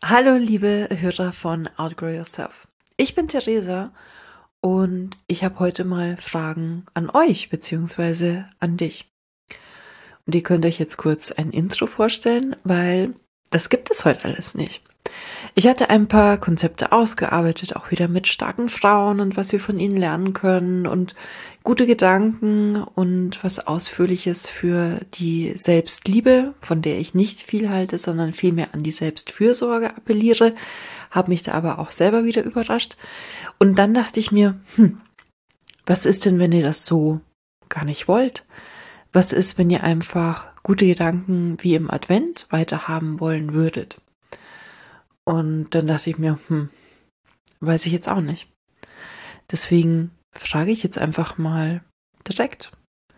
Hallo liebe Hörer von Outgrow Yourself. Ich bin Theresa und ich habe heute mal Fragen an euch bzw. an dich. Und ihr könnt euch jetzt kurz ein Intro vorstellen, weil das gibt es heute alles nicht. Ich hatte ein paar Konzepte ausgearbeitet, auch wieder mit starken Frauen und was wir von ihnen lernen können und gute Gedanken und was Ausführliches für die Selbstliebe, von der ich nicht viel halte, sondern vielmehr an die Selbstfürsorge appelliere, habe mich da aber auch selber wieder überrascht. Und dann dachte ich mir, was ist denn, wenn ihr das so gar nicht wollt? Was ist, wenn ihr einfach gute Gedanken wie im Advent weiterhaben wollen würdet? Und dann dachte ich mir, weiß ich jetzt auch nicht. Deswegen frage ich jetzt einfach mal direkt,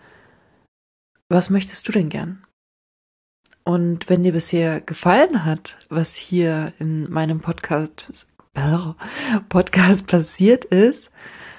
was möchtest du denn gern? Und wenn dir bisher gefallen hat, was hier in meinem Podcast passiert ist,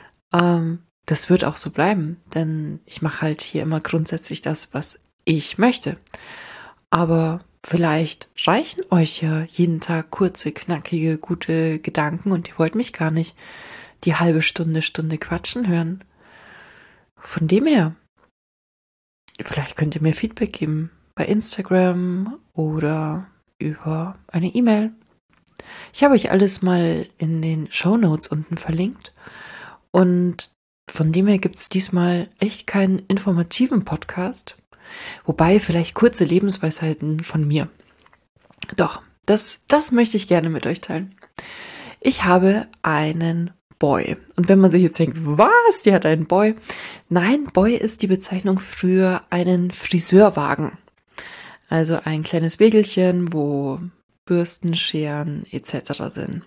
das wird auch so bleiben, denn ich mache halt hier immer grundsätzlich das, was ich möchte. Aber vielleicht reichen euch ja jeden Tag kurze, knackige, gute Gedanken und ihr wollt mich gar nicht die halbe Stunde quatschen hören. Von dem her, vielleicht könnt ihr mir Feedback geben bei Instagram oder über eine E-Mail. Ich habe euch alles mal in den Shownotes unten verlinkt und von dem her gibt es diesmal echt keinen informativen Podcast. Wobei vielleicht kurze Lebensweisheiten von mir. Doch, das möchte ich gerne mit euch teilen. Ich habe einen Boy. Und wenn man sich jetzt denkt, was, die hat einen Boy? Nein, Boy ist die Bezeichnung für einen Friseurwagen. Also ein kleines Wägelchen, wo Bürsten, Scheren etc. sind.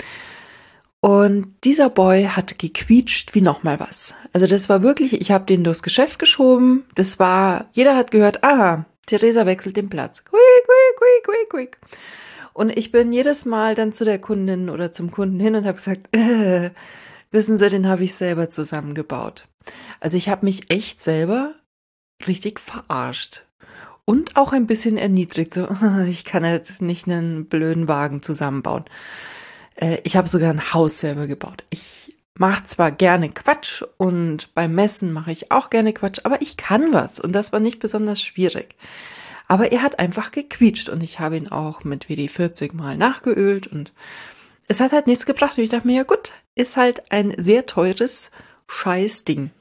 Und dieser Boy hat gequietscht wie nochmal was. Also das war wirklich, ich habe den durchs Geschäft geschoben. Das war, jeder hat gehört, aha, Theresa wechselt den Platz. Quick, quick, quick, quick, quick. Und ich bin jedes Mal dann zu der Kundin oder zum Kunden hin und habe gesagt, wissen Sie, den habe ich selber zusammengebaut. Also ich habe mich echt selber richtig verarscht. Und auch ein bisschen erniedrigt. So, ich kann jetzt nicht einen blöden Wagen zusammenbauen. Ich habe sogar ein Haus selber gebaut. Ich mache zwar gerne Quatsch und beim Messen mache ich auch gerne Quatsch, aber ich kann was und das war nicht besonders schwierig. Aber er hat einfach gequietscht und ich habe ihn auch mit WD-40 mal nachgeölt und es hat halt nichts gebracht. Und ich dachte mir, ja gut, ist halt ein sehr teures Scheißding.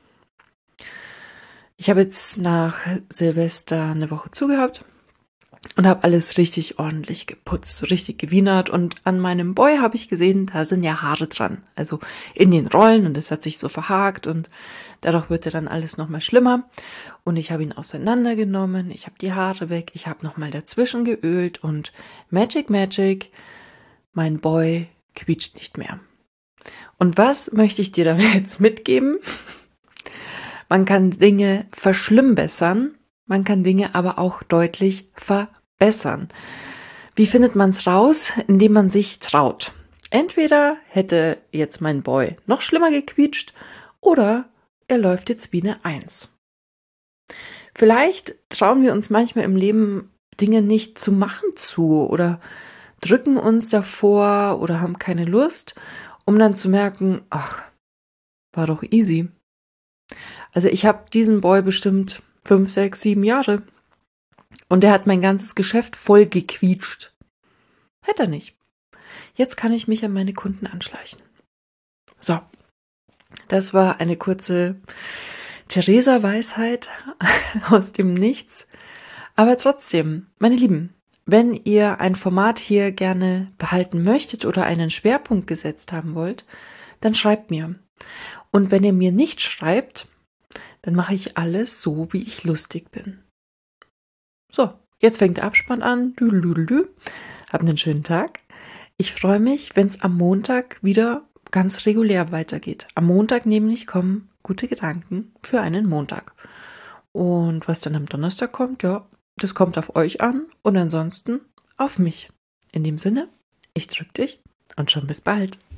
Ich habe jetzt nach Silvester eine Woche zugehabt. Und habe alles richtig ordentlich geputzt, so richtig gewienert. Und an meinem Boy habe ich gesehen, da sind ja Haare dran. Also in den Rollen und es hat sich so verhakt und dadurch wird ja dann alles nochmal schlimmer. Und ich habe ihn auseinandergenommen, ich habe die Haare weg, ich habe nochmal dazwischen geölt und Magic, mein Boy quietscht nicht mehr. Und was möchte ich dir damit jetzt mitgeben? Man kann Dinge verschlimmbessern. Man kann Dinge aber auch deutlich verbessern. Wie findet man es raus? Indem man sich traut. Entweder hätte jetzt mein Boy noch schlimmer gequietscht oder er läuft jetzt wie eine 1. Vielleicht trauen wir uns manchmal im Leben Dinge nicht zu machen oder drücken uns davor oder haben keine Lust, um dann zu merken, ach, war doch easy. Also ich habe diesen Boy bestimmt 5, 6, 7 Jahre. Und er hat mein ganzes Geschäft voll gequietscht. Hätte er nicht. Jetzt kann ich mich an meine Kunden anschleichen. So, das war eine kurze Theresa-Weisheit aus dem Nichts. Aber trotzdem, meine Lieben, wenn ihr ein Format hier gerne behalten möchtet oder einen Schwerpunkt gesetzt haben wollt, dann schreibt mir. Und wenn ihr mir nicht schreibt, dann mache ich alles so, wie ich lustig bin. So, jetzt fängt der Abspann an. Habt einen schönen Tag. Ich freue mich, wenn es am Montag wieder ganz regulär weitergeht. Am Montag nämlich kommen gute Gedanken für einen Montag. Und was dann am Donnerstag kommt, ja, das kommt auf euch an und ansonsten auf mich. In dem Sinne, ich drück dich und schon bis bald.